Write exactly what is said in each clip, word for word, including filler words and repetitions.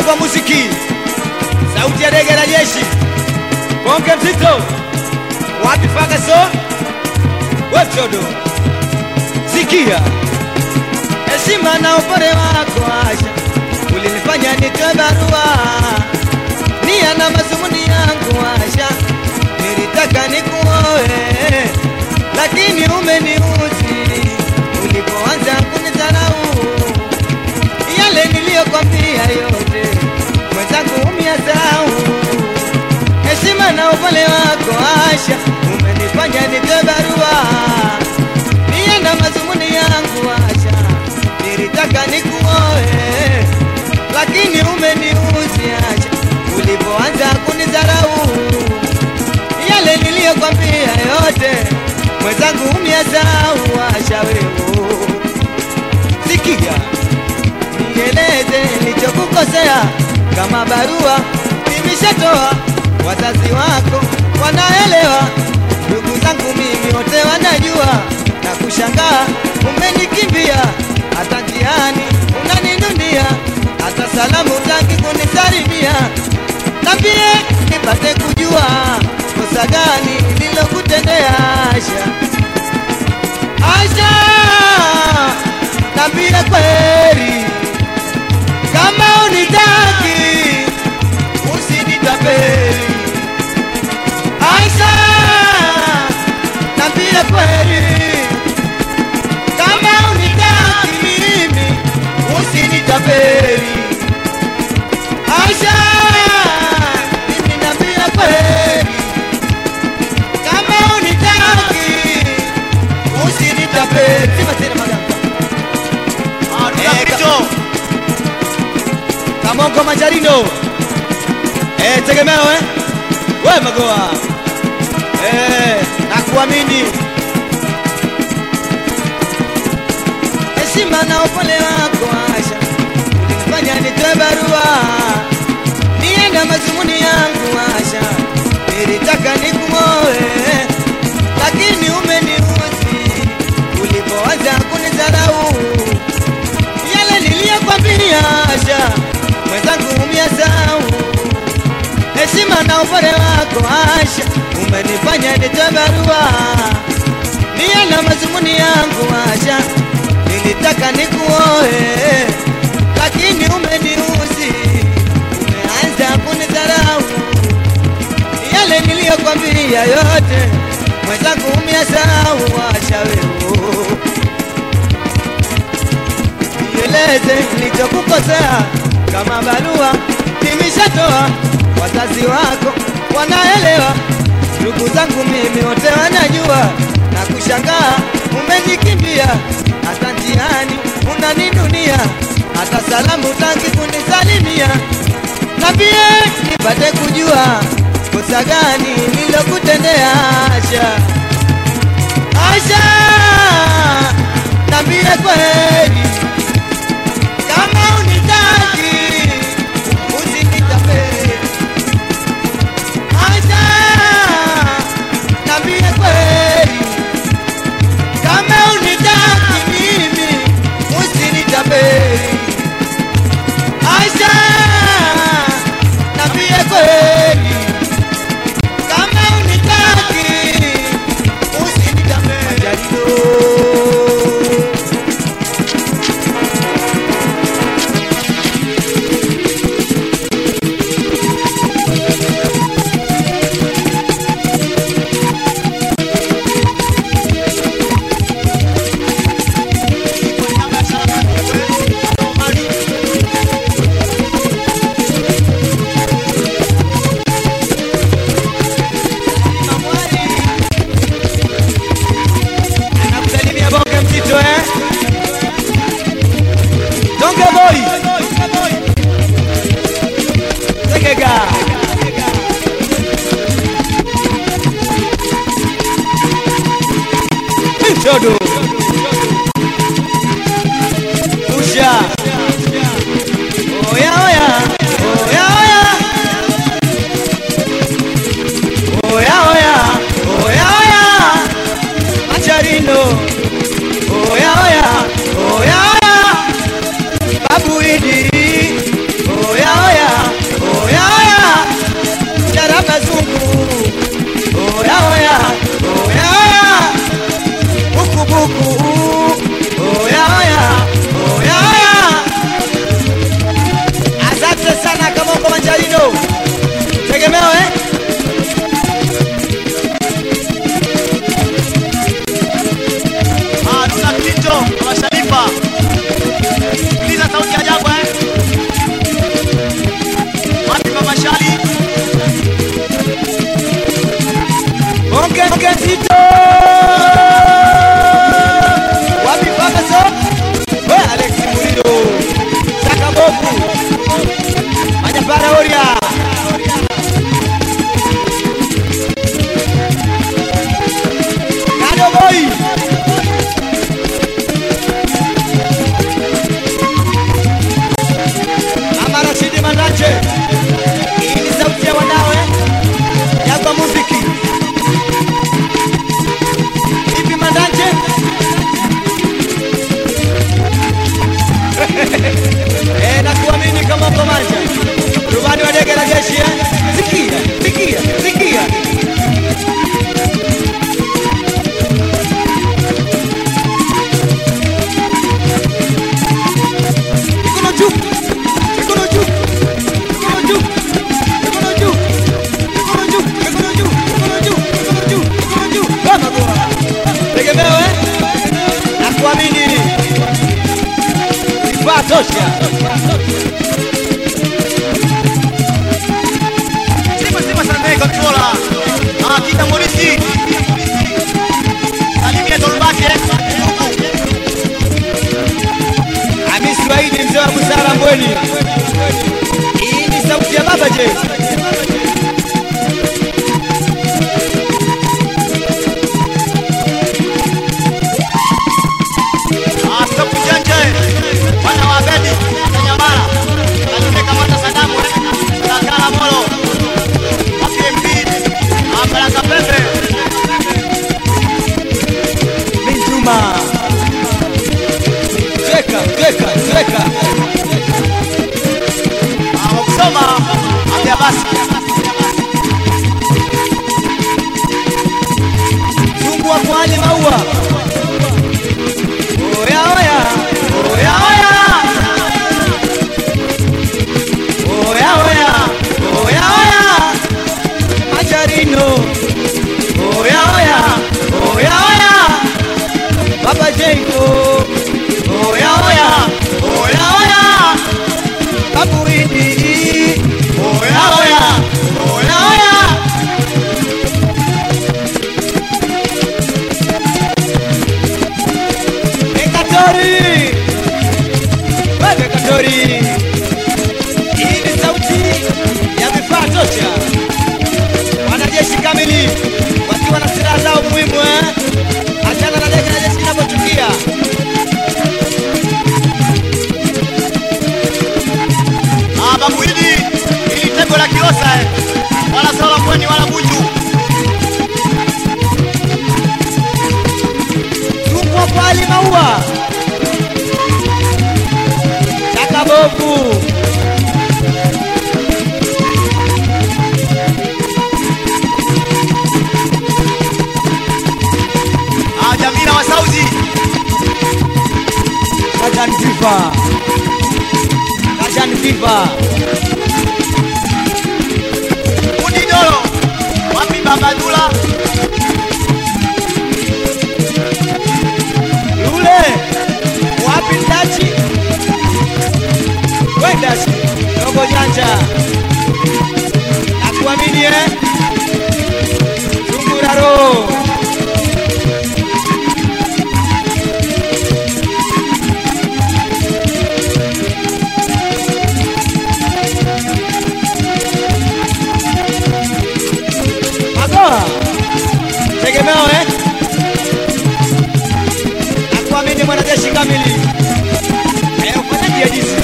kwa muziki, sauti ya dege la jeshi, bonge mzito, wapi Fakaso, wechodo, sikia, heshima na upole wako Asha, ulinifanya nitoe barua, nia na mazumuni yangu Asha, nilitaka nikuoe, lakini umeniuzi, ulipoanza kunidharau, yale niliyokwambia yote, mwenzangu umeyasahau. Heshima na upole wako Asha, umenifanya nitoe barua, nia na mazumuni yangu Asha, nilitaka nikuoe, lakini umeniuzi Asha, ulipoanza kunidharau, yale niliyokwambia yote, mwenzangu umeyasahau Asha wewe. Sikia, nieleze nilichokukosea, kama barua nimeshatoa, wazazi wako wanaelewa, ndugu zangu mimi wote wanajua, na kushangaa umenikimbia, hata njiani unaninunia, hata salamu hutaki kunisalimia. Niambie nipate kujua kosa gani nilokutendea Asha. Asha, niambie kweli, kama unitaki usinitapeli. Asha, niambie kweli, kama unitaki mimi usinitapeli. Asha, mimi niambie kweli, kama unitaki usinitapeli. Sima tena magamba. Eh, Kamongo Majarino, eh, tegemeo eh, we magoa, eh, nakuamini. Heshima na upole wako Asha, ulinifanya nitoe barua, nia na mazumuni yangu Asha, nilitaka nikuoe, lakini umeniuzi, ulipoanza kunidharau, yale niliyokwambia Asha, mwenzangu umeyasahau. Heshima na upole wako Asha, umenifanya nitoe barua, nia na mazumuni yangu Asha, nilitaka nikuoe, lakini umeniuzi, umeanza kunidharau, yale niliyokwambia yote, mwenzangu umeyasahau Asha wewe. Nieleze nilichokukosea, kama barua nimeshatoa, wazazi wako wanaelewa, ndugu zangu mimi wote wanajua, na kushangaa umenikimbia, hata njiani unaninunia, hata salamu hutaki kunisalimia. Niambie nipate kujua kosa gani nilokutendea Asha. Asha, niambie kweli, kama unitaki usinitapeli. Asha, niambie kweli, kama unitaki mimi usinitapeli. Asha, niambie kweli, kama unitaki usinitapeli. Jodo Usha Oya oya Oya oya Oya oya Oya oya Majarino Oya oya Oya oya Babu Idi Oya oya tosha. Sima sima sana controller. Ah, kita Morisi. Salimia Dolbake. Hamisi Waidi mzee wa busara Mbweni. Hii ni sauti ya baba je. Tweka, tweka, tweka. Ah, kusoma ambia basi. Tungwa kwa hali maua. Oya oya, oya oya. Oya oya, oya oya. Macharino. Oya oya, oya oya. Baba Jengo. Oya oya, oya oya. Kaburidi. Oya oya, oya oya. Ekatori. Wewe Ekatori. Hii ni sauti ya vifaa tosha. Wanajeshi kamili wakiwa na silaha zao muhimu eh. Achana na ndege na jeshi linapochukia. Ah, babu hili ili tembo la Kilosa eh. Wala sala Mbweni wala Bunju. Tungwa kwa hali maua. Chaka bovu. Ah, Jamila wa Saudi. Kajan Viva. Kajan Viva. Kundi Dolo. Wapi Baba Dula? Yule. Wapi Ndachi? Wendachi. Dogo janja. Nakuamini eh. Tunguraro. Tegemeo eh? Nakuamini mwanajeshi kamili. Eh, ufanyaji ya jinsi.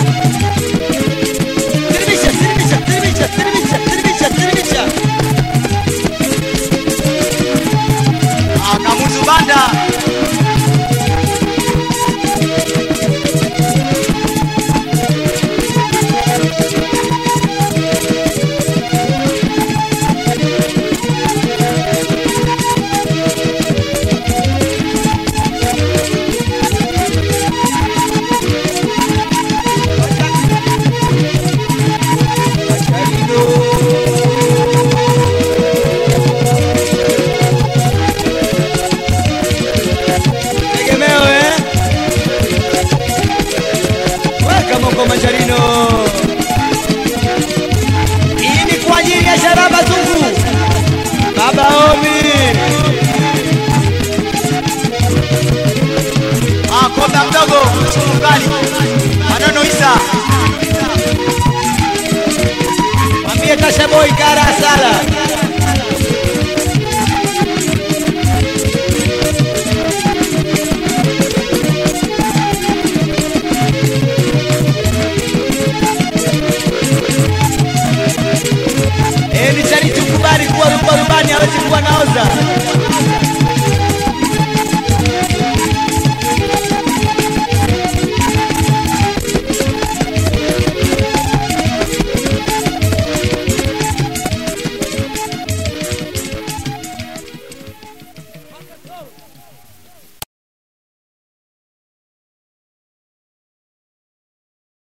Tiribisha, tiribisha, tiribisha, tiribisha, tiribisha, tiribisha. Ah, Kamuzu Banda.